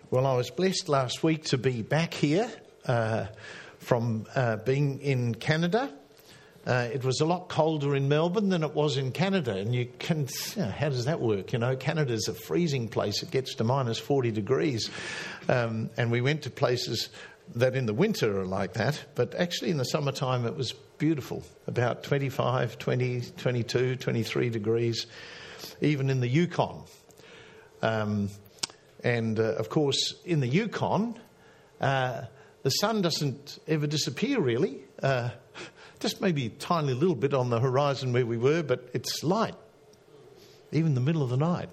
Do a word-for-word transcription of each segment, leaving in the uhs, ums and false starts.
Well, I was blessed last week to be back here uh, from uh, being in Canada. Uh, it was a lot colder in Melbourne than it was in Canada. And you can, you know, how does that work? You know, Canada's a freezing place. It gets to minus forty degrees. Um, and we went to places that in the winter are like that. But actually in the summertime it was beautiful. About twenty-five, twenty, twenty-two, twenty-three degrees. Even in the Yukon. Um And, uh, of course, in the Yukon, uh, the sun doesn't ever disappear, really. Uh, just maybe a tiny little bit on the horizon where we were, but it's light, even in the middle of the night.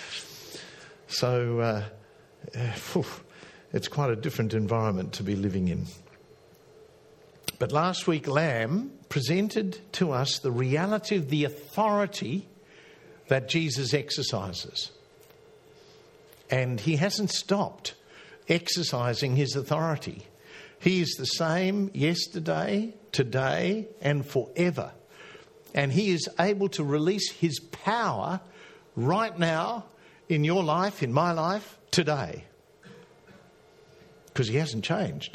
So uh, uh, phew, it's quite a different environment to be living in. But last week, Lamb presented to us the reality of the authority that Jesus exercises. And he hasn't stopped exercising his authority. He is the same yesterday, today, and forever. And he is able to release his power right now in your life, in my life, today. Because he hasn't changed.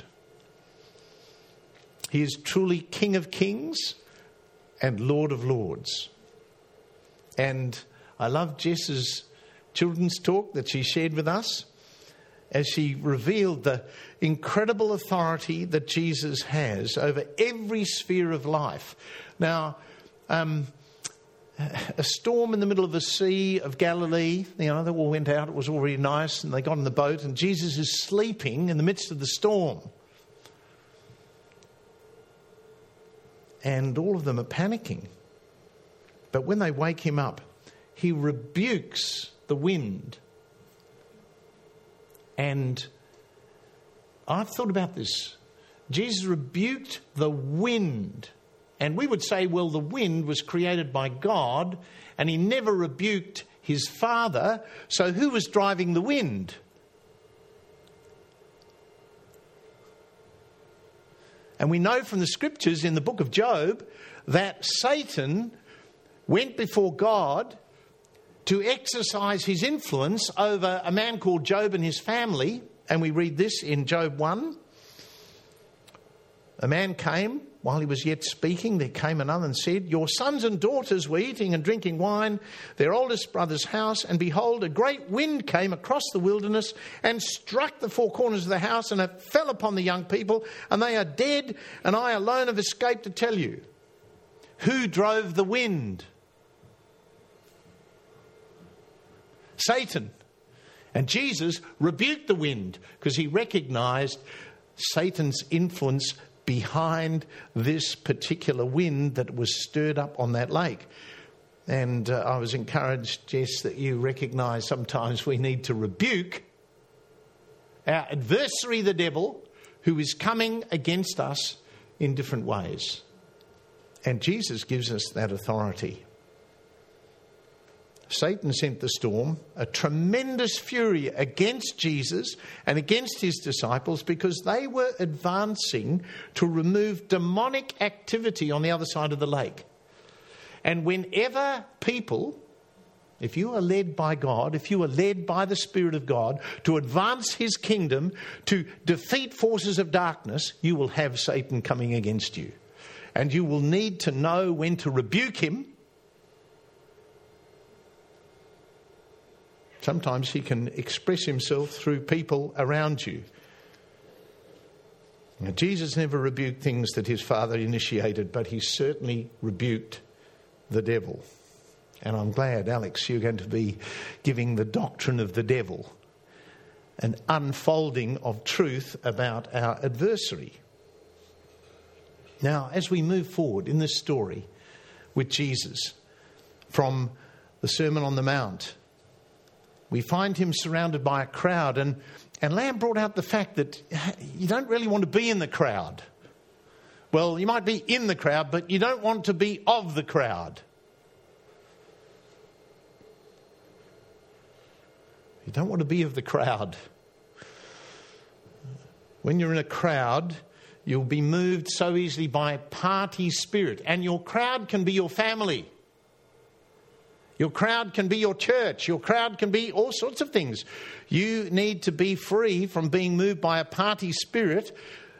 He is truly King of Kings and Lord of Lords. And I love Jess's children's talk that she shared with us as she revealed the incredible authority that Jesus has over every sphere of life. Now, um, a storm in the middle of the Sea of Galilee, you know, they all went out, it was all really nice, and they got in the boat, and Jesus is sleeping in the midst of the storm. And all of them are panicking. But when they wake him up, he rebukes the wind. And I've thought about this. Jesus rebuked the wind. And we would say, well, the wind was created by God and he never rebuked his Father. So who was driving the wind? And we know from the scriptures in the book of Job that Satan went before God to exercise his influence over a man called Job and his family. And we read this in Job one. A man came while he was yet speaking. There came another and said, your sons and daughters were eating and drinking wine, their oldest brother's house. And behold, a great wind came across the wilderness and struck the four corners of the house, and it fell upon the young people, and they are dead. And I alone have escaped to tell you. Who drove the wind? Satan. And Jesus rebuked the wind because he recognized Satan's influence behind this particular wind that was stirred up on that lake. And uh, I was encouraged, Jess, that you recognize sometimes we need to rebuke our adversary, the devil, who is coming against us in different ways. And Jesus gives us that authority. Satan sent the storm, a tremendous fury against Jesus and against his disciples because they were advancing to remove demonic activity on the other side of the lake. And whenever people, if you are led by God, if you are led by the Spirit of God to advance his kingdom, to defeat forces of darkness, you will have Satan coming against you. And you will need to know when to rebuke him. Sometimes he can express himself through people around you. Now, Jesus never rebuked things that his Father initiated, but he certainly rebuked the devil. And I'm glad, Alex, you're going to be giving the doctrine of the devil, an unfolding of truth about our adversary. Now, as we move forward in this story with Jesus from the Sermon on the Mount, we find him surrounded by a crowd, and, and Lamb brought out the fact that you don't really want to be in the crowd. Well, you might be in the crowd, but you don't want to be of the crowd. You don't want to be of the crowd. When you're in a crowd, you'll be moved so easily by party spirit, and your crowd can be your family. Your crowd can be your church. Your crowd can be all sorts of things. You need to be free from being moved by a party spirit,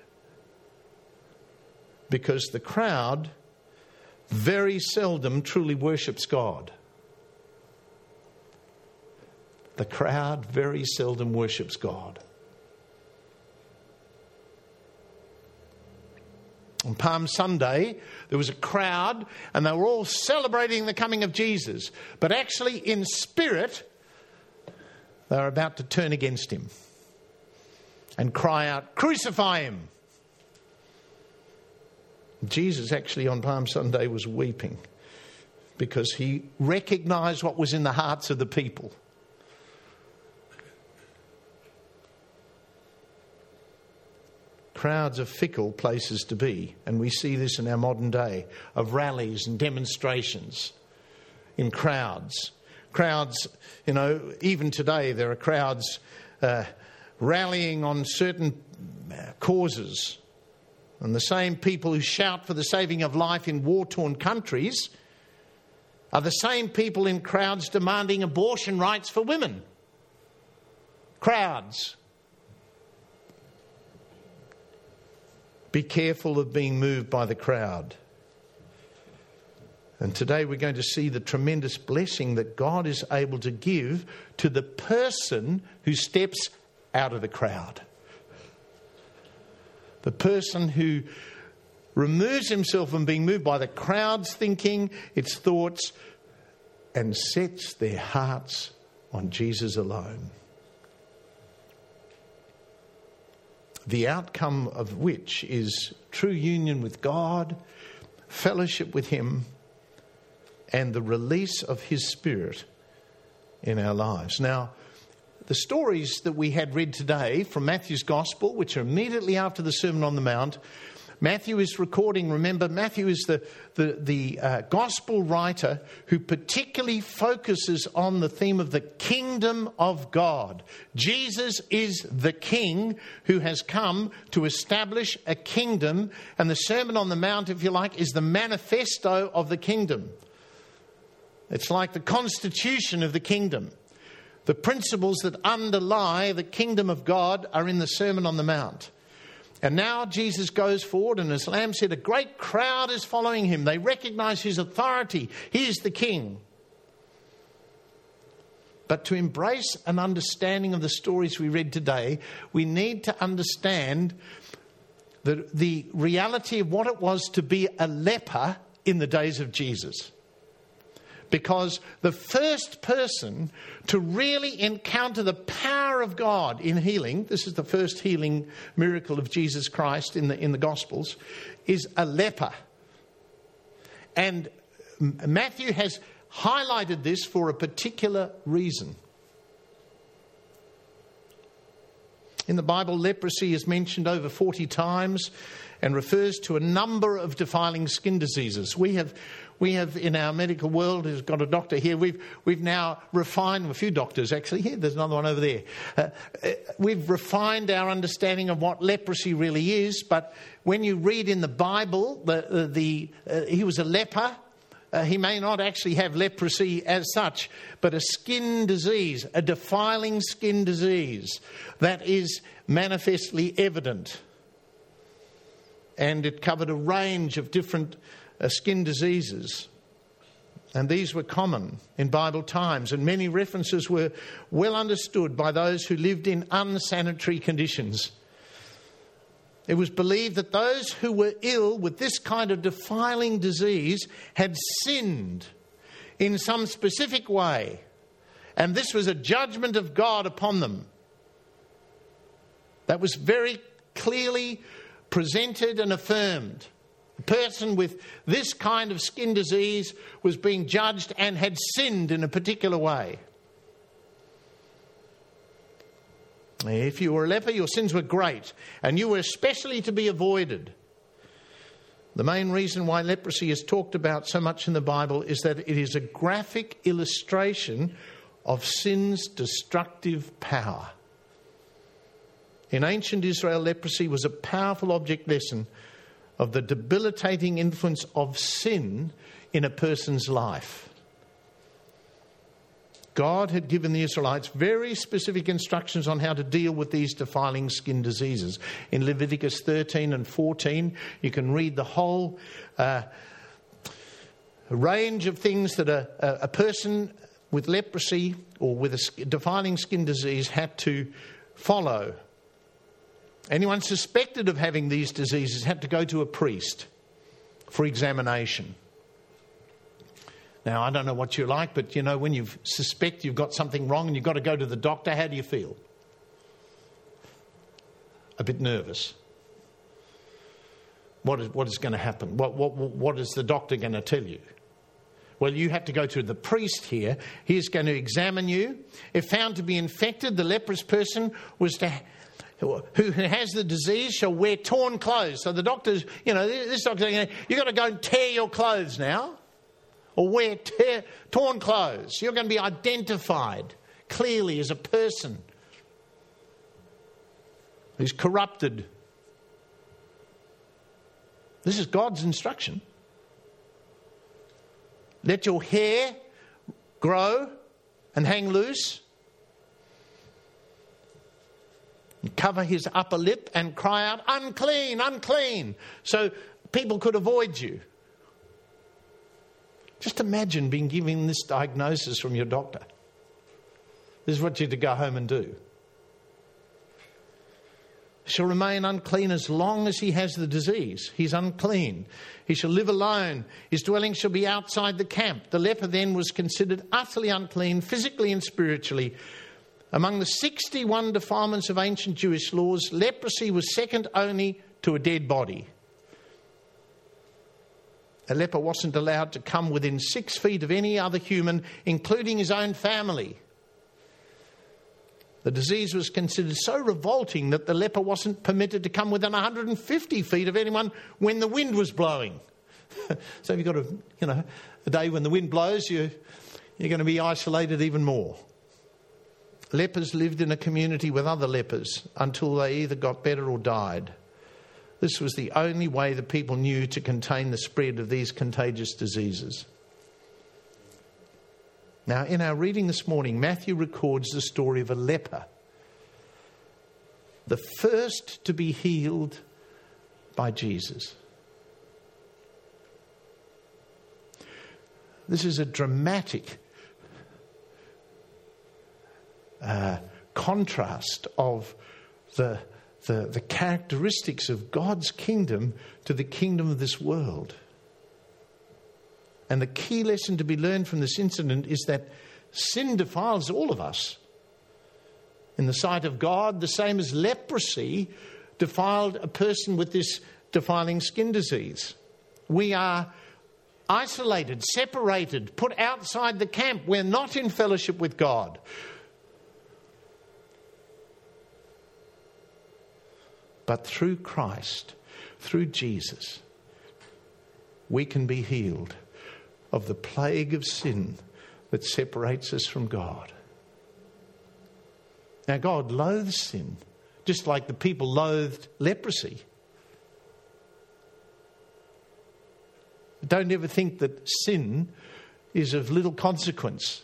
because the crowd very seldom truly worships God. The crowd very seldom worships God. On Palm Sunday, there was a crowd and they were all celebrating the coming of Jesus. But actually, in spirit, they were about to turn against him and cry out, "Crucify him!" Jesus actually on Palm Sunday was weeping because he recognized what was in the hearts of the people. Crowds are fickle places to be, and we see this in our modern day of rallies and demonstrations in crowds. Crowds, you know, even today there are crowds uh, rallying on certain causes. And the same people who shout for the saving of life in war-torn countries are the same people in crowds demanding abortion rights for women. Crowds. Be careful of being moved by the crowd. And today we're going to see the tremendous blessing that God is able to give to the person who steps out of the crowd. The person who removes himself from being moved by the crowd's thinking, its thoughts, and sets their hearts on Jesus alone. The outcome of which is true union with God, fellowship with him, and the release of his Spirit in our lives. Now, the stories that we had read today from Matthew's Gospel, which are immediately after the Sermon on the Mount, Matthew is recording, remember, Matthew is the, the, the uh, Gospel writer who particularly focuses on the theme of the kingdom of God. Jesus is the King who has come to establish a kingdom, and the Sermon on the Mount, if you like, is the manifesto of the kingdom. It's like the constitution of the kingdom. The principles that underlie the kingdom of God are in the Sermon on the Mount. And now Jesus goes forward, and as Lamb said, a great crowd is following him. They recognize his authority. He is the king. But to embrace an understanding of the stories we read today, we need to understand the, the reality of what it was to be a leper in the days of Jesus. Because the first person to really encounter the power of God in healing, this is the first healing miracle of Jesus Christ in the, in the Gospels, is a leper. And Matthew has highlighted this for a particular reason. In the Bible, leprosy is mentioned over forty times and refers to a number of defiling skin diseases. We have We have in our medical world, who's got a doctor here, we've we've now refined, a few doctors actually here, there's another one over there. Uh, we've refined our understanding of what leprosy really is, but when you read in the Bible, the, the, the uh, he was a leper. Uh, he may not actually have leprosy as such, but a skin disease, a defiling skin disease that is manifestly evident. And it covered a range of different uh, skin diseases. And these were common in Bible times, and many references were well understood by those who lived in unsanitary conditions. It was believed that those who were ill with this kind of defiling disease had sinned in some specific way, and this was a judgment of God upon them. That was very clearly presented and affirmed. A person with this kind of skin disease was being judged and had sinned in a particular way. If you were a leper, your sins were great, and you were especially to be avoided. The main reason why leprosy is talked about so much in the Bible is that it is a graphic illustration of sin's destructive power. In ancient Israel, leprosy was a powerful object lesson of the debilitating influence of sin in a person's life. God had given the Israelites very specific instructions on how to deal with these defiling skin diseases. In Leviticus thirteen and fourteen, you can read the whole uh, range of things that a, a person with leprosy or with a defiling skin disease had to follow. Anyone suspected of having these diseases had to go to a priest for examination. Now, I don't know what you're like, but, you know, when you suspect you've got something wrong and you've got to go to the doctor, how do you feel? A bit nervous. What is, what is going to happen? What, what, what is the doctor going to tell you? Well, you have to go to the priest here. He's going to examine you. If found to be infected, the leprous person was to... who has the disease shall wear torn clothes. So the doctor's, you know, this doctor's saying, you've got to go and tear your clothes now. Or wear tear, torn clothes. You're going to be identified clearly as a person who's corrupted. This is God's instruction. Let your hair grow and hang loose. Cover his upper lip and cry out, unclean, unclean. So people could avoid you. Just imagine being given this diagnosis from your doctor. This is what you're to go home and do. Shall remain unclean as long as he has the disease. He's unclean. He shall live alone. His dwelling shall be outside the camp. The leper then was considered utterly unclean, physically and spiritually. Among the sixty-one defilements of ancient Jewish laws, leprosy was second only to a dead body. A leper wasn't allowed to come within six feet of any other human, including his own family. The disease was considered so revolting that the leper wasn't permitted to come within one hundred fifty feet of anyone when the wind was blowing. So if you've got a, you know, a day when the wind blows, you, you're going to be isolated even more. Lepers lived in a community with other lepers until they either got better or died. This was the only way the people knew to contain the spread of these contagious diseases. Now, in our reading this morning, Matthew records the story of a leper, the first to be healed by Jesus. This is a dramatic uh, contrast of the The, the characteristics of God's kingdom to the kingdom of this world. And the key lesson to be learned from this incident is that sin defiles all of us. In the sight of God, the same as leprosy defiled a person with this defiling skin disease. We are isolated, separated, put outside the camp. We're not in fellowship with God. But through Christ, through Jesus, we can be healed of the plague of sin that separates us from God. Now, God loathes sin, just like the people loathed leprosy. Don't ever think that sin is of little consequence.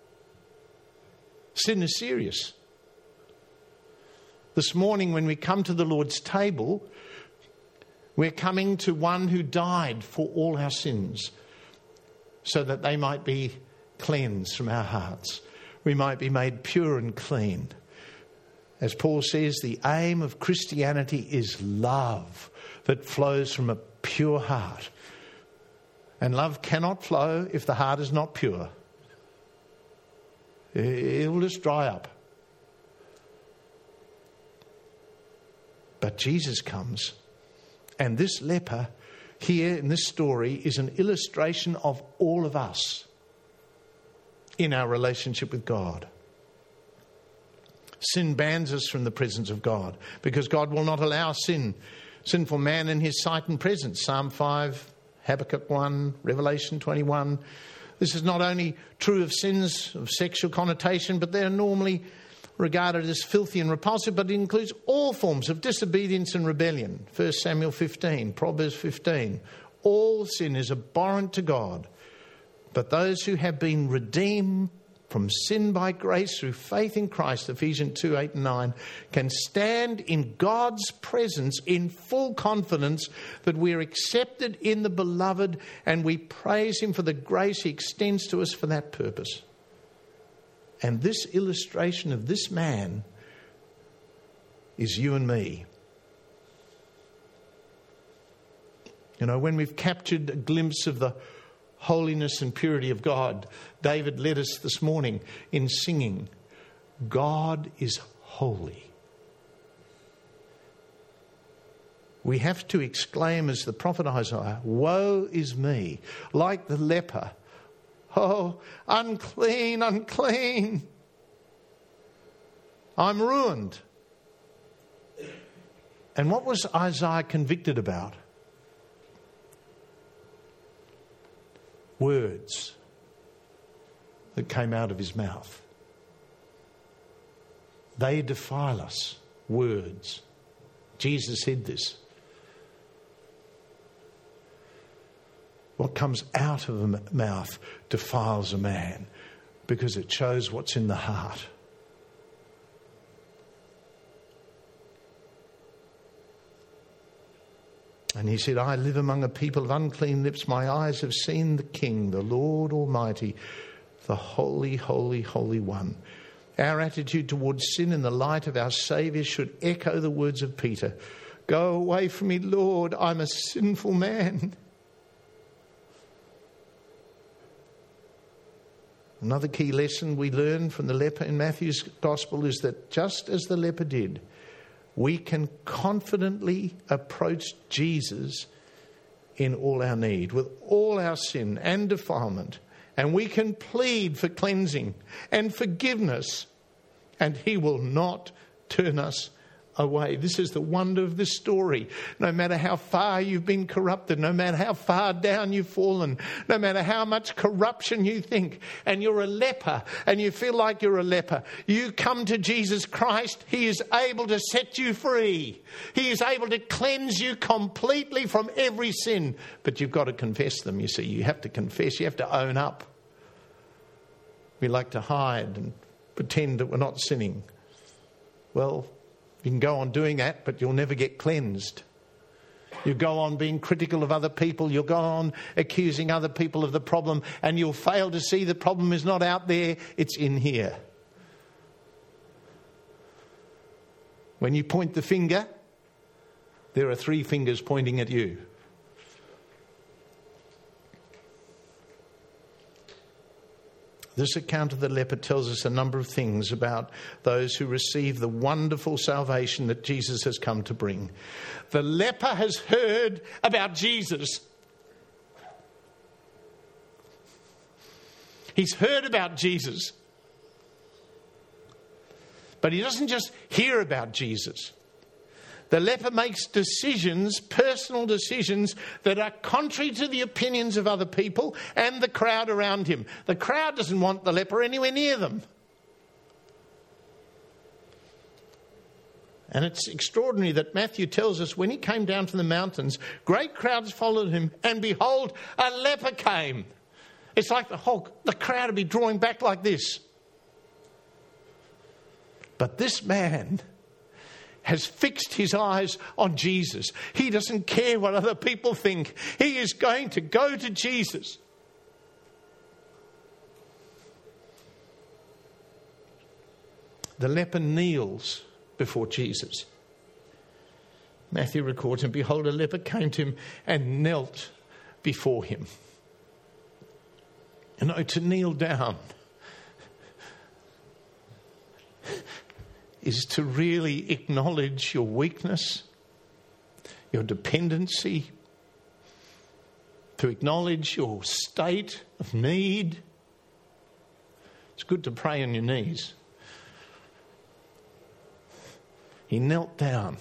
Sin is serious. This morning, when we come to the Lord's table, we're coming to one who died for all our sins so that they might be cleansed from our hearts. We might be made pure and clean. As Paul says, the aim of Christianity is love that flows from a pure heart. And love cannot flow if the heart is not pure. It will just dry up. But Jesus comes, and this leper here in this story is an illustration of all of us in our relationship with God. Sin bans us from the presence of God because God will not allow sin, sinful man in his sight and presence. Psalm five, Habakkuk one, Revelation twenty-one. This is not only true of sins of sexual connotation, but they are normally regarded as filthy and repulsive, but it includes all forms of disobedience and rebellion. First Samuel fifteen, Proverbs fifteen. All sin is abhorrent to God, but those who have been redeemed from sin by grace through faith in Christ, Ephesians two, eight and nine, can stand in God's presence in full confidence that we're accepted in the beloved, and we praise him for the grace he extends to us for that purpose. And this illustration of this man is you and me. You know, when we've captured a glimpse of the holiness and purity of God, David led us this morning in singing, God is holy. We have to exclaim as the prophet Isaiah, woe is me, like the leper. Oh, unclean, unclean. I'm ruined. And what was Isaiah convicted about? Words that came out of his mouth. They defile us. Words. Jesus said this. What comes out of a mouth defiles a man because it shows what's in the heart. And he said, I live among a people of unclean lips. My eyes have seen the King, the Lord Almighty, the Holy, Holy, Holy One. Our attitude towards sin in the light of our Saviour should echo the words of Peter. Go away from me, Lord, I'm a sinful man. Another key lesson we learn from the leper in Matthew's Gospel is that just as the leper did, we can confidently approach Jesus in all our need, with all our sin and defilement. And we can plead for cleansing and forgiveness, and he will not turn us away. This is the wonder of this story. No matter how far you've been corrupted, no matter how far down you've fallen, no matter how much corruption you think, and you're a leper and you feel like you're a leper, you come to Jesus Christ. He is able to set you free. He is able to cleanse you completely from every sin. But you've got to confess them, you see. You have to confess. You have to own up. We like to hide and pretend that we're not sinning. Well, you can go on doing that, but you'll never get cleansed. You go on being critical of other people. You'll go on accusing other people of the problem, and you'll fail to see the problem is not out there, it's in here. When you point the finger, there are three fingers pointing at you. This account of the leper tells us a number of things about those who receive the wonderful salvation that Jesus has come to bring. The leper has heard about Jesus. He's heard about Jesus. But he doesn't just hear about Jesus. The leper makes decisions, personal decisions, that are contrary to the opinions of other people and the crowd around him. The crowd doesn't want the leper anywhere near them. And it's extraordinary that Matthew tells us when he came down from the mountains, great crowds followed him, and behold, a leper came. It's like the whole, the crowd would be drawing back like this. But this man has fixed his eyes on Jesus. He doesn't care what other people think. He is going to go to Jesus. The leper kneels before Jesus. Matthew records, and behold, a leper came to him and knelt before him. You know, to kneel down is to really acknowledge your weakness, your dependency, to acknowledge your state of need. It's good to pray on your knees. He knelt down.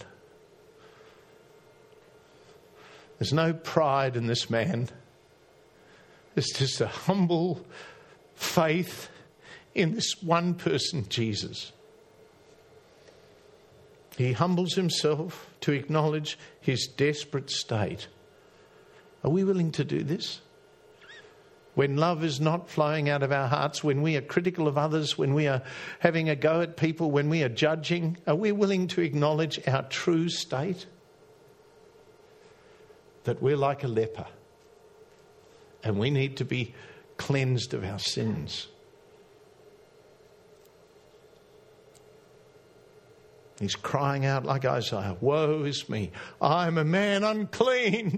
There's no pride in this man. It's just a humble faith in this one person, Jesus. He humbles himself to acknowledge his desperate state. Are we willing to do this? when love is not flowing out of our hearts, when we are critical of others, when we are having a go at people, when we are judging, are we willing to acknowledge our true state? That we're like a leper and we need to be cleansed of our sins. He's crying out like Isaiah, "Woe is me, I'm a man unclean."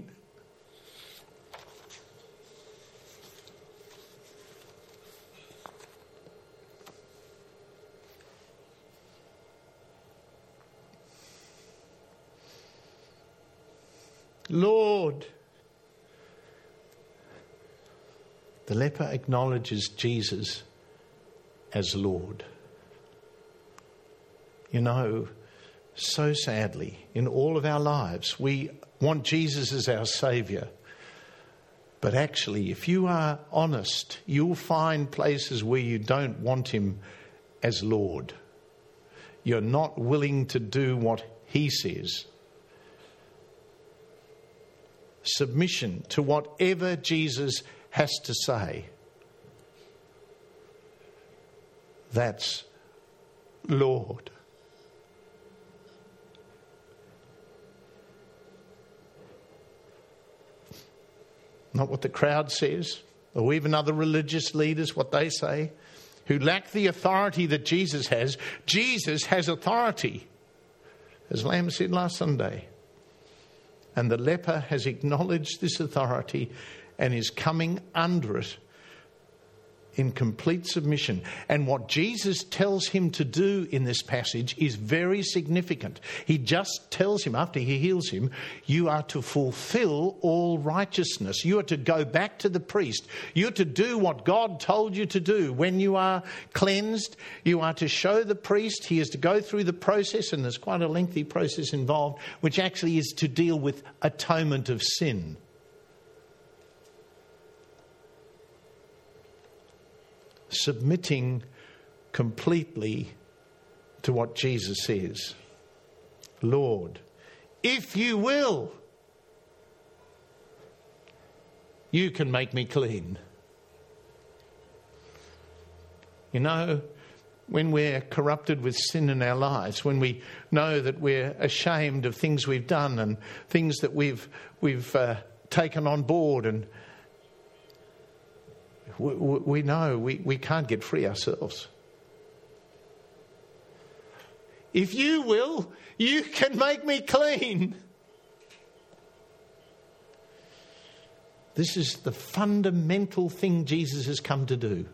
Lord. The leper acknowledges Jesus as Lord. You know, so sadly, in all of our lives, we want Jesus as our Saviour. But actually, if you are honest, you'll find places where you don't want Him as Lord. You're not willing to do what He says. Submission to whatever Jesus has to say. That's Lord. Not what the crowd says, or even other religious leaders, what they say, who lack the authority that Jesus has. Jesus has authority, as Lamb said last Sunday. And the leper has acknowledged this authority and is coming under it in complete submission. And what Jesus tells him to do in this passage is very significant. He just tells him, after he heals him, you are to fulfill all righteousness. You are to go back to the priest. You are to do what God told you to do. When you are cleansed, you are to show the priest. He is to go through the process, and there's quite a lengthy process involved, which actually is to deal with atonement of sin. Submitting completely to what Jesus says. Lord, if you will, you can make me clean. You know, when we're corrupted with sin in our lives, when we know that we're ashamed of things we've done and things that we've we've uh, taken on board, and we, we know we, we can't get free ourselves. If you will, you can make me clean. This is the fundamental thing Jesus has come to do.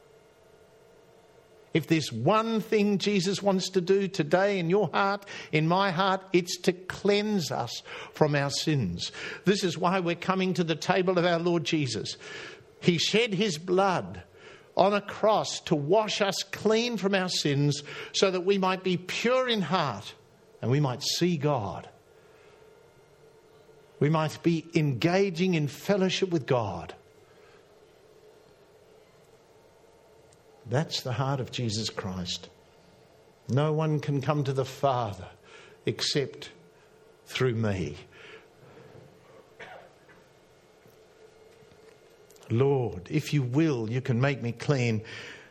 If there's one thing Jesus wants to do today in your heart, in my heart, it's to cleanse us from our sins. This is why we're coming to the table of our Lord Jesus. He shed his blood on a cross to wash us clean from our sins so that we might be pure in heart and we might see God. We might be engaging in fellowship with God. That's the heart of Jesus Christ. No one can come to the Father except through me. Lord, if you will, you can make me clean.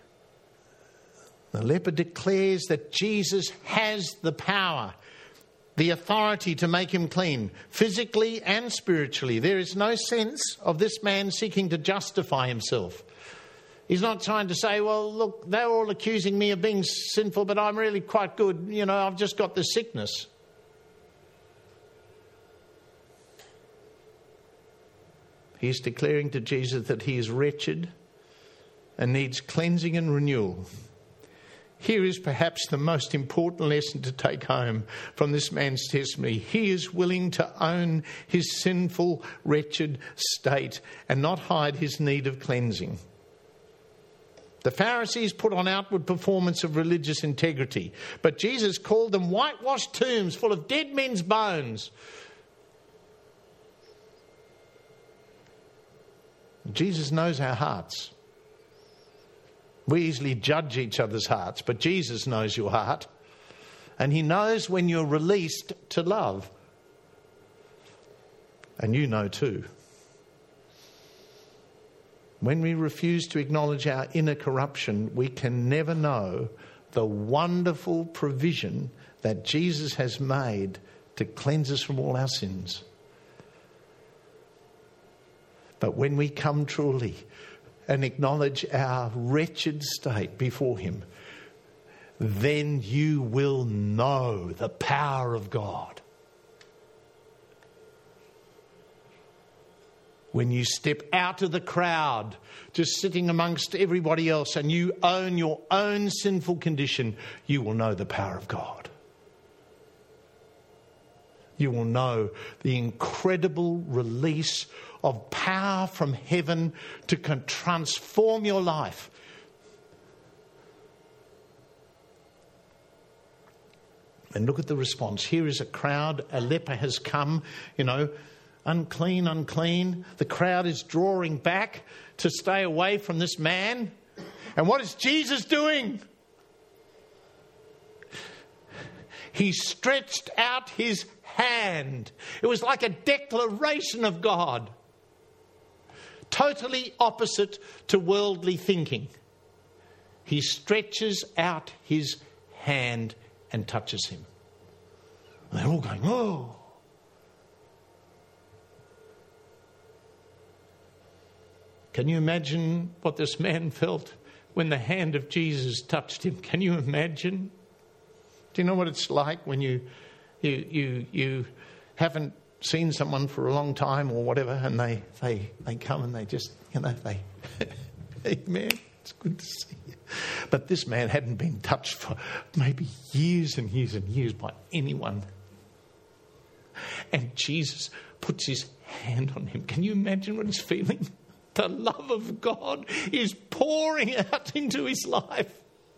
The leper declares that Jesus has the power, the authority to make him clean, physically and spiritually. There is no sense of this man seeking to justify himself. He's not trying to say, well, look, they're all accusing me of being sinful, but I'm really quite good. You know, I've just got the sickness. He's declaring to Jesus that he is wretched and needs cleansing and renewal. Here is perhaps the most important lesson to take home from this man's testimony. He is willing to own his sinful, wretched state and not hide his need of cleansing. The Pharisees put on outward performance of religious integrity, but Jesus called them whitewashed tombs full of dead men's bones. Jesus knows our hearts. We easily judge each other's hearts, but Jesus knows your heart. And he knows when you're released to love. And you know too. When we refuse to acknowledge our inner corruption, we can never know the wonderful provision that Jesus has made to cleanse us from all our sins. But when we come truly and acknowledge our wretched state before him, then you will know the power of God. When you step out of the crowd, just sitting amongst everybody else, and you own your own sinful condition, you will know the power of God. You will know the incredible release of power from heaven to can transform your life. And look at the response. Here is a crowd. A leper has come, you know, unclean, unclean. The crowd is drawing back to stay away from this man. And what is Jesus doing? He stretched out his hand. It was like a declaration of God. Totally opposite to worldly thinking. He stretches out his hand and touches him. And they're all going, oh. Can you imagine what this man felt when the hand of Jesus touched him? Can you imagine? Do you know what it's like when you you you you haven't seen someone for a long time or whatever, and they they, they come and they just, you know, they, hey man, it's good to see you. But this man hadn't been touched for maybe years and years and years by anyone. And Jesus puts his hand on him. Can you imagine what he's feeling? The love of God is pouring out into his life.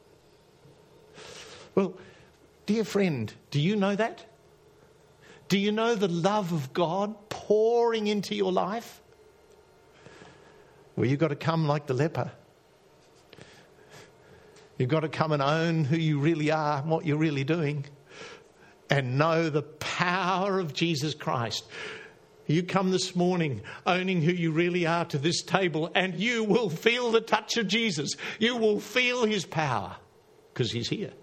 Well, dear friend, do you know that? Do you know the love of God pouring into your life? Well, you've got to come like the leper. You've got to come and own who you really are and what you're really doing, and know the power of Jesus Christ. You come this morning owning who you really are to this table, and you will feel the touch of Jesus. You will feel his power because he's here.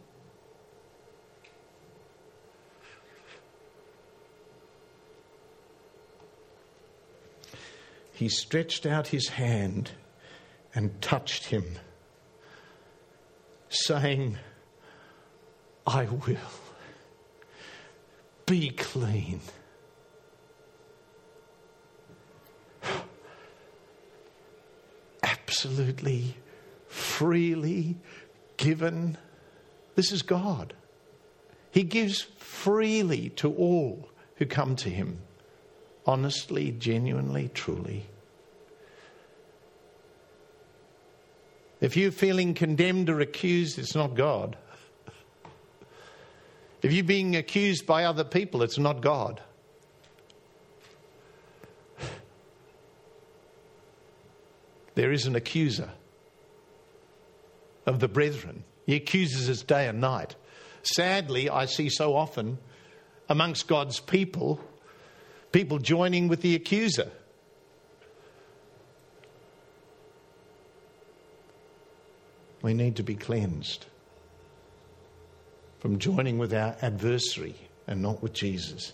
He stretched out his hand and touched him, saying, I will. Be clean. Absolutely, freely given. This is God. He gives freely to all who come to him. Honestly, genuinely, truly. If you're feeling condemned or accused, it's not God. If you're being accused by other people, it's not God. There is an accuser of the brethren. He accuses us day and night. Sadly, I see so often amongst God's people, people joining with the accuser. We need to be cleansed from joining with our adversary and not with Jesus.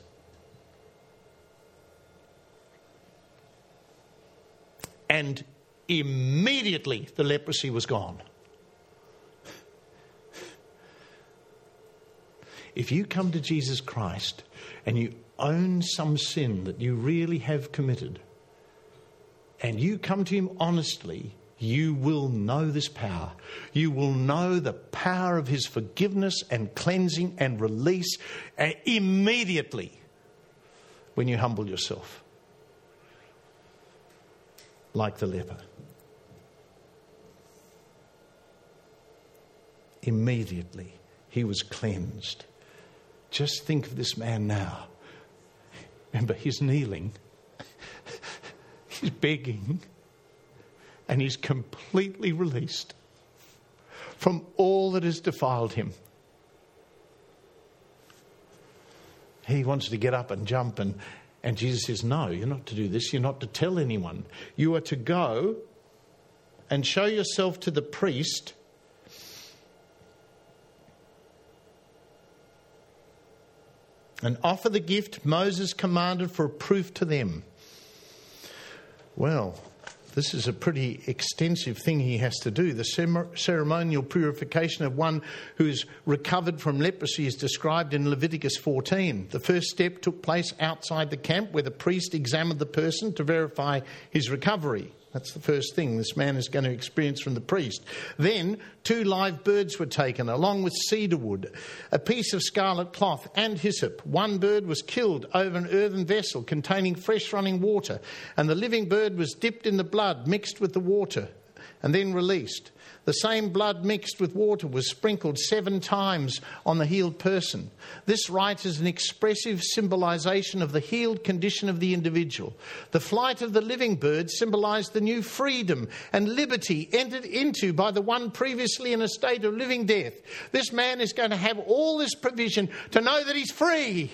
And immediately the leprosy was gone. If you come to Jesus Christ and you own some sin that you really have committed, and you come to him honestly, you will know this power. You will know the power of his forgiveness and cleansing and release immediately when you humble yourself. Like the leper. Immediately he was cleansed. Just think of this man now. Remember, he's kneeling. He's begging. And he's completely released from all that has defiled him. He wants to get up and jump, and, and Jesus says, no, you're not to do this. You're not to tell anyone. You are to go and show yourself to the priest, and offer the gift Moses commanded for a proof to them. Well, this is a pretty extensive thing he has to do. The ceremonial purification of one who's recovered from leprosy is described in Leviticus fourteen. The first step took place outside the camp, where the priest examined the person to verify his recovery. That's the first thing this man is going to experience from the priest. Then two live birds were taken, along with cedar wood, a piece of scarlet cloth and hyssop. One bird was killed over an earthen vessel containing fresh running water, and the living bird was dipped in the blood mixed with the water and then released. The same blood mixed with water was sprinkled seven times on the healed person. This rite is an expressive symbolisation of the healed condition of the individual. The flight of the living bird symbolised the new freedom and liberty entered into by the one previously in a state of living death. This man is going to have all this provision to know that he's free.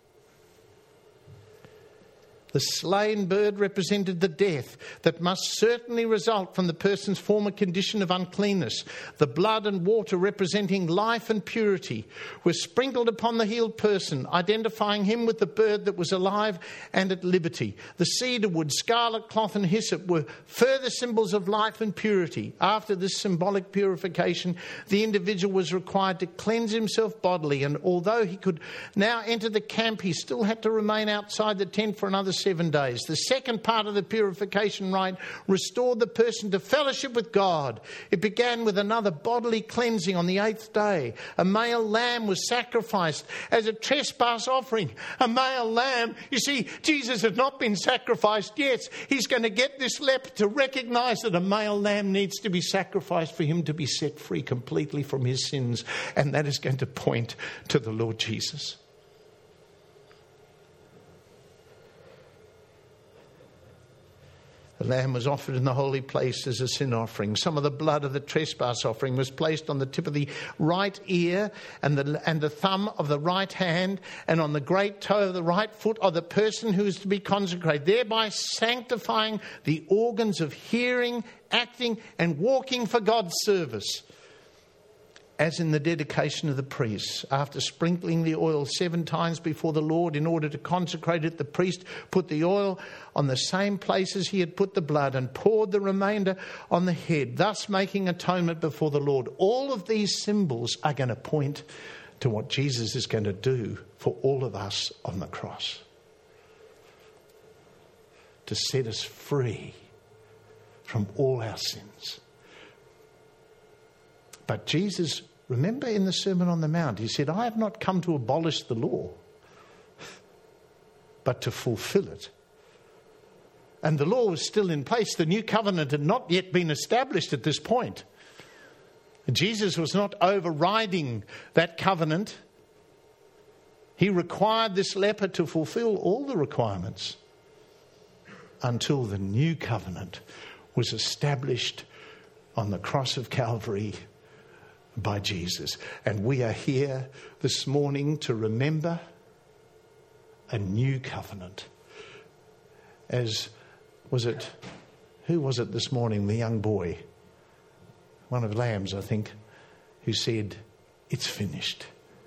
The slain bird represented the death that must certainly result from the person's former condition of uncleanness. The blood and water representing life and purity were sprinkled upon the healed person, identifying him with the bird that was alive and at liberty. The cedar wood, scarlet cloth and hyssop were further symbols of life and purity. After this symbolic purification, the individual was required to cleanse himself bodily, and although he could now enter the camp, he still had to remain outside the tent for another seven days. The second part of the purification rite restored the person to fellowship with God. It began with another bodily cleansing on the eighth day. A male lamb was sacrificed as a trespass offering. A male lamb. You see, Jesus had not been sacrificed yet. He's going to get this leper to recognize that a male lamb needs to be sacrificed for him to be set free completely from his sins. And that is going to point to the Lord Jesus. The lamb was offered in the holy place as a sin offering. Some of the blood of the trespass offering was placed on the tip of the right ear and the, and the thumb of the right hand and on the great toe of the right foot of the person who is to be consecrated, thereby sanctifying the organs of hearing, acting and walking for God's service. As in the dedication of the priests, after sprinkling the oil seven times before the Lord in order to consecrate it, the priest put the oil on the same places he had put the blood and poured the remainder on the head, thus making atonement before the Lord. All of these symbols are going to point to what Jesus is going to do for all of us on the cross, to set us free from all our sins. But Jesus, remember in the Sermon on the Mount, he said, I have not come to abolish the law, but to fulfill it. And the law was still in place. The new covenant had not yet been established at this point. Jesus was not overriding that covenant. He required this leper to fulfill all the requirements until the new covenant was established on the cross of Calvary by Jesus. And we are here this morning to remember a new covenant. As was it, who was it this morning, the young boy, one of Lamb's, I think, who said, it's finished.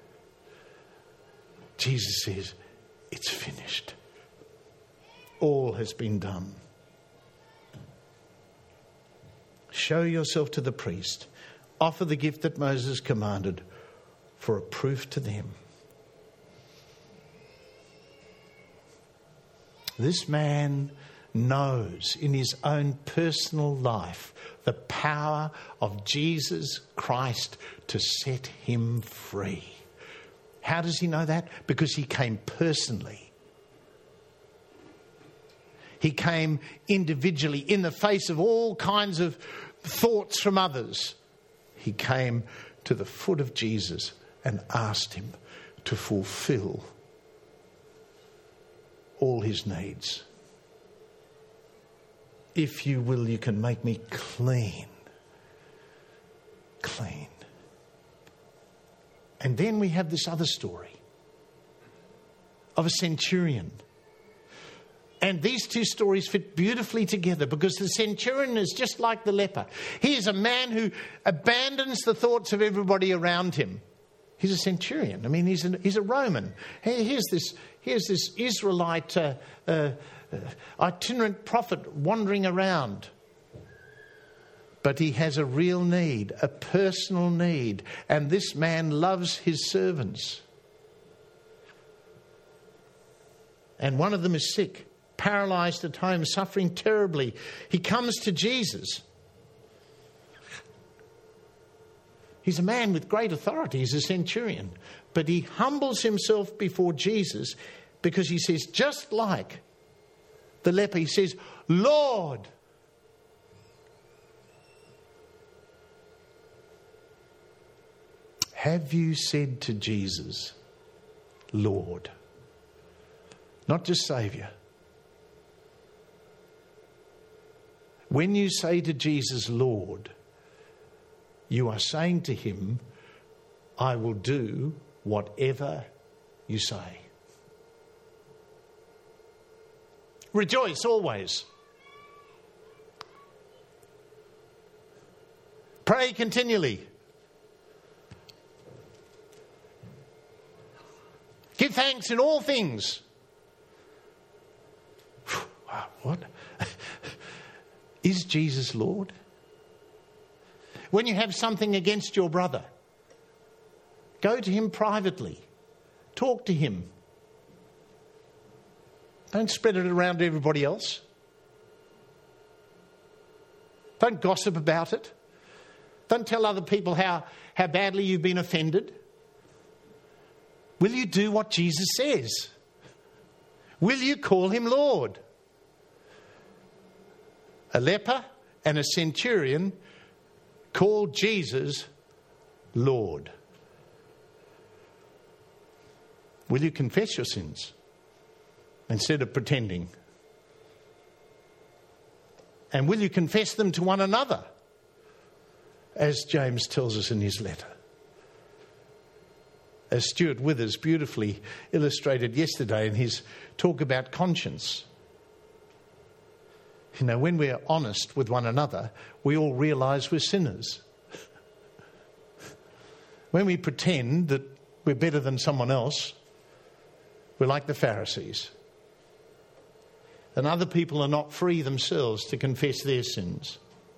Jesus says, it's finished. All has been done. Show yourself to the priest. Offer the gift that Moses commanded for a proof to them. This man knows in his own personal life the power of Jesus Christ to set him free. How does he know that? Because he came personally. He came individually in the face of all kinds of thoughts from others. He came to the foot of Jesus and asked him to fulfill all his needs. If you will, you can make me clean. Clean. And then we have this other story of a centurion And these two stories fit beautifully together because the centurion is just like the leper. He is a man who abandons the thoughts of everybody around him. He's a centurion. I mean, he's a, he's a Roman. Here's this, here's this Israelite uh, uh, uh, itinerant prophet wandering around. But he has a real need, a personal need. And this man loves his servants. And one of them is sick, paralyzed at home, suffering terribly. He comes to Jesus. He's a man with great authority. He's a centurion. But he humbles himself before Jesus because he says, just like the leper, he says, Lord. Have you said to Jesus, Lord? Not just Saviour. When you say to Jesus, Lord, you are saying to him, I will do whatever you say. Rejoice always. Pray continually. Give thanks in all things. Wow, what? Is Jesus Lord? When you have something against your brother, go to him privately. Talk to him. Don't spread it around to everybody else. Don't gossip about it. Don't tell other people how, how badly you've been offended. Will you do what Jesus says? Will you call him Lord? A leper and a centurion called Jesus Lord. Will you confess your sins instead of pretending? And will you confess them to one another, as James tells us in his letter? As Stuart Withers beautifully illustrated yesterday in his talk about conscience. You know, when we're honest with one another, we all realise we're sinners. When we pretend that we're better than someone else, we're like the Pharisees. And other people are not free themselves to confess their sins.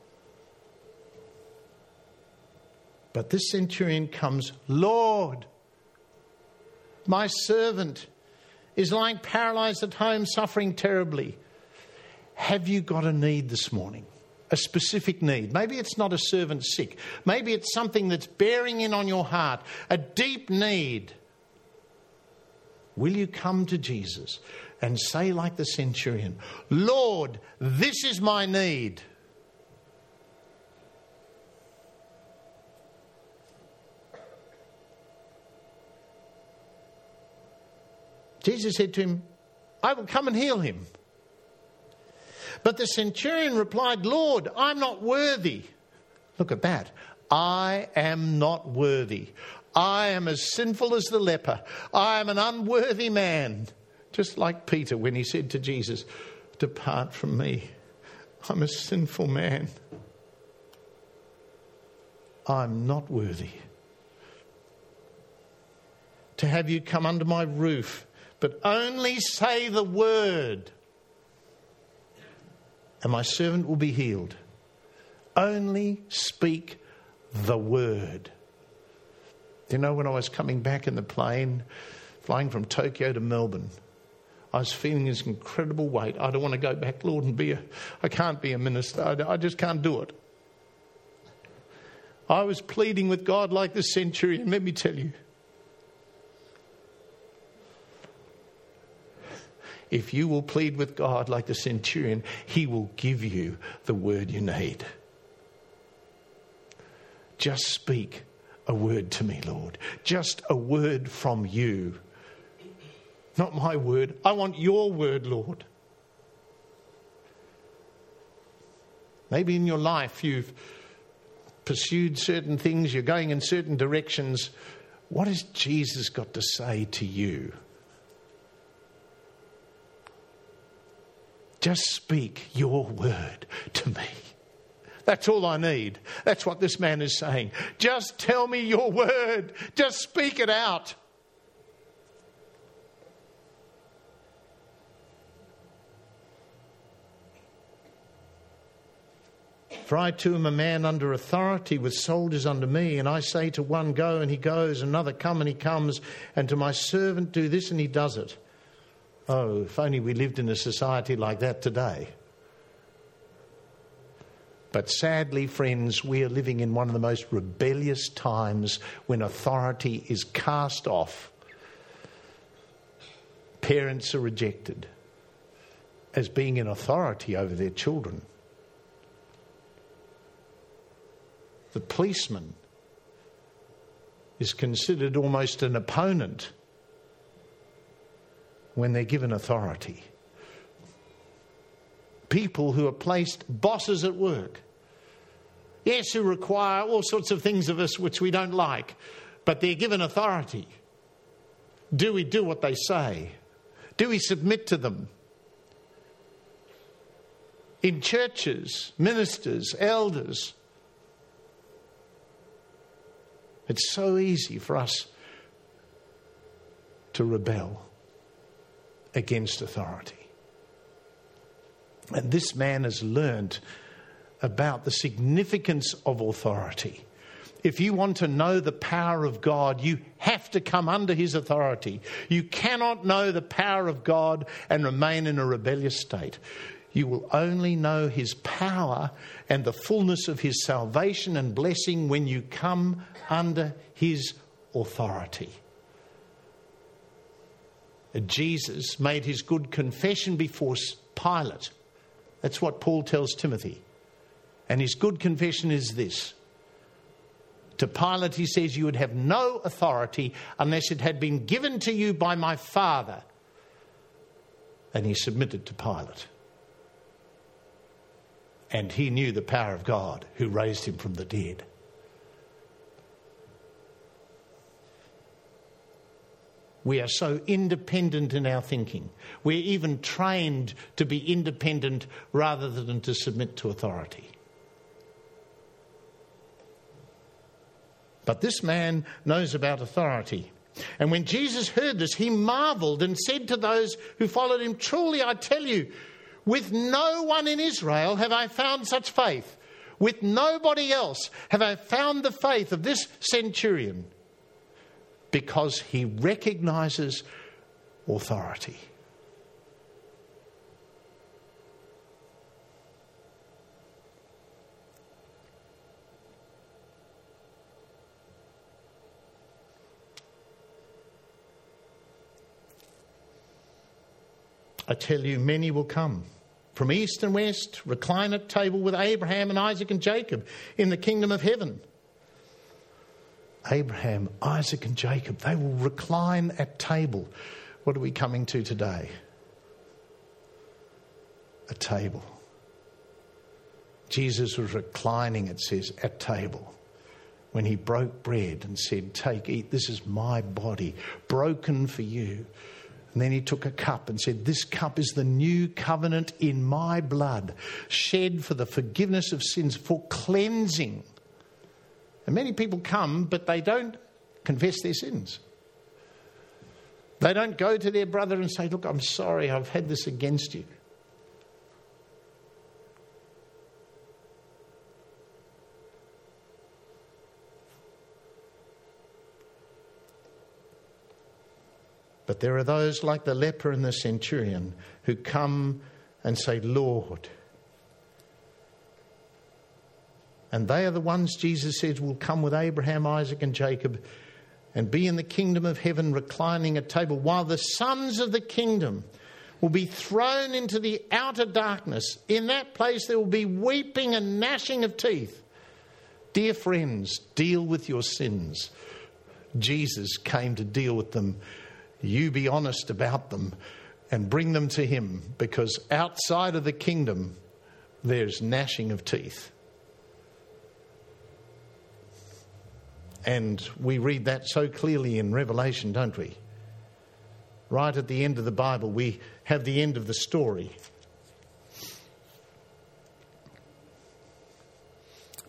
But this centurion comes, Lord, my servant is lying paralysed at home, suffering terribly. Have you got a need this morning? A specific need? Maybe it's not a servant sick. Maybe it's something that's bearing in on your heart. A deep need. Will you come to Jesus and say like the centurion, Lord, this is my need. Jesus said to him, I will come and heal him. But the centurion replied, Lord, I'm not worthy. Look at that. I am not worthy. I am as sinful as the leper. I am an unworthy man. Just like Peter when he said to Jesus, depart from me. I'm a sinful man. I'm not worthy to have you come under my roof, but only say the word, and my servant will be healed. Only speak the word. You know, when I was coming back in the plane, flying from Tokyo to Melbourne, I was feeling this incredible weight. I don't want to go back, Lord, and be a... I can't be a minister. I, I just can't do it. I was pleading with God like the centurion, let me tell you. If you will plead with God like the centurion, he will give you the word you need. Just speak a word to me, Lord. Just a word from you. Not my word. I want your word, Lord. Maybe in your life you've pursued certain things, you're going in certain directions. What has Jesus got to say to you? Just speak your word to me. That's all I need. That's what this man is saying. Just tell me your word. Just speak it out. For I too am a man under authority with soldiers under me, and I say to one, go, and he goes, another, come, and he comes, and to my servant, do this, and he does it. Oh, if only we lived in a society like that today. But sadly, friends, we are living in one of the most rebellious times when authority is cast off. Parents are rejected as being in authority over their children. The policeman is considered almost an opponent when they're given authority. People who are placed bosses at work. Yes, who require all sorts of things of us which we don't like, but they're given authority. Do we do what they say? Do we submit to them? In churches, ministers, elders, it's so easy for us to rebel against authority. And this man has learnt about the significance of authority. If you want to know the power of God, you have to come under his authority. You cannot know the power of God and remain in a rebellious state. You will only know his power and the fullness of his salvation and blessing when you come under his authority. Jesus made his good confession before Pilate. That's what Paul tells Timothy. And his good confession is this. To Pilate he says, you would have no authority unless it had been given to you by my Father. And he submitted to Pilate. And he knew the power of God who raised him from the dead. We are so independent in our thinking. We're even trained to be independent rather than to submit to authority. But this man knows about authority. And when Jesus heard this, he marvelled and said to those who followed him, truly I tell you, with no one in Israel have I found such faith. With nobody else have I found the faith of this centurion. Because he recognises authority. I tell you, many will come from east and west, recline at table with Abraham and Isaac and Jacob in the kingdom of heaven. Abraham, Isaac and Jacob, they will recline at table. What are we coming to today? A table. Jesus was reclining, it says, at table when he broke bread and said, take, eat, this is my body, broken for you. And then he took a cup and said, this cup is the new covenant in my blood, shed for the forgiveness of sins, for cleansing. And many people come, but they don't confess their sins. They don't go to their brother and say, look, I'm sorry, I've had this against you. But there are those like the leper and the centurion who come and say, Lord. And they are the ones Jesus says will come with Abraham, Isaac and Jacob and be in the kingdom of heaven reclining at table, while the sons of the kingdom will be thrown into the outer darkness. In that place there will be weeping and gnashing of teeth. Dear friends, deal with your sins. Jesus came to deal with them. You be honest about them and bring them to him, because outside of the kingdom there's gnashing of teeth. And we read that so clearly in Revelation, don't we? Right at the end of the Bible, we have the end of the story.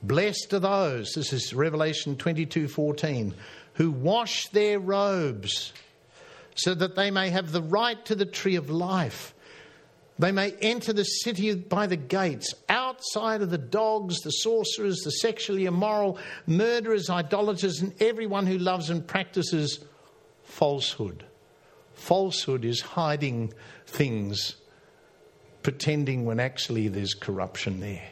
Blessed are those, this is Revelation twenty-two fourteen, who wash their robes so that they may have the right to the tree of life. They may enter the city by the gates, outside of the dogs, the sorcerers, the sexually immoral, murderers, idolaters, and everyone who loves and practices falsehood. Falsehood is hiding things, pretending when actually there's corruption there.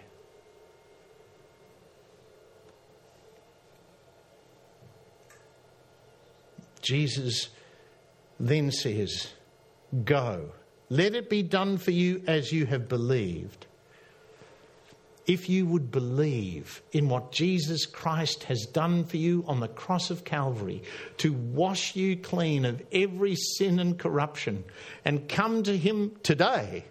Jesus then says, go. Let it be done for you as you have believed. If you would believe in what Jesus Christ has done for you on the cross of Calvary to wash you clean of every sin and corruption and come to him today,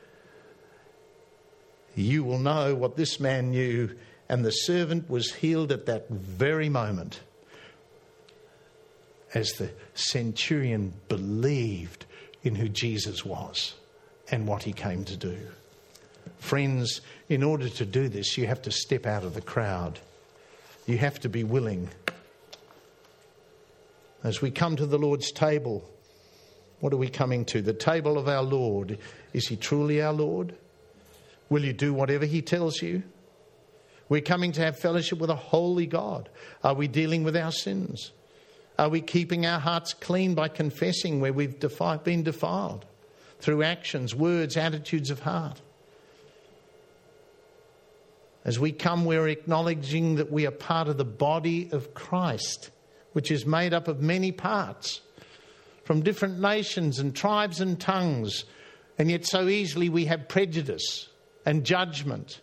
you will know what this man knew, and the servant was healed at that very moment as the centurion believed in who Jesus was and what he came to do. Friends, in order to do this, you have to step out of the crowd. You have to be willing. As we come to the Lord's table, what are we coming to? The table of our Lord. Is he truly our Lord? Will you do whatever he tells you? We're coming to have fellowship with a holy God. Are we dealing with our sins? Are we keeping our hearts clean by confessing where we've defi- been defiled through actions, words, attitudes of heart? As we come, we're acknowledging that we are part of the body of Christ, which is made up of many parts from different nations and tribes and tongues. And yet so easily we have prejudice and judgment.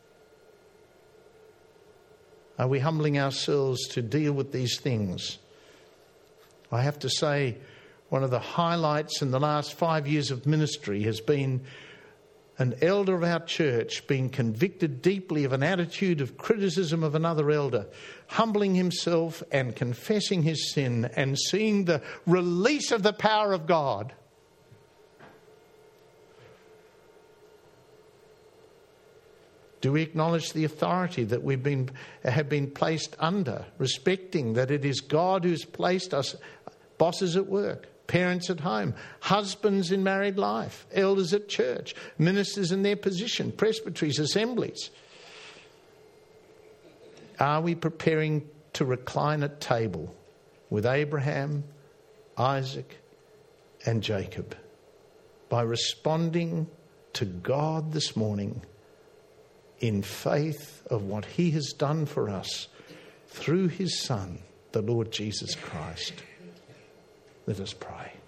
Are we humbling ourselves to deal with these things? I have to say, one of the highlights in the last five years of ministry has been an elder of our church being convicted deeply of an attitude of criticism of another elder, humbling himself and confessing his sin and seeing the release of the power of God. Do we acknowledge the authority that we've been have been placed under, respecting that it is God who's placed us, bosses at work, parents at home, husbands in married life, elders at church, ministers in their position, presbyteries, assemblies? Are we preparing to recline at table with Abraham, Isaac, and Jacob by responding to God this morning in faith of what he has done for us through his Son, the Lord Jesus Christ? Let us pray.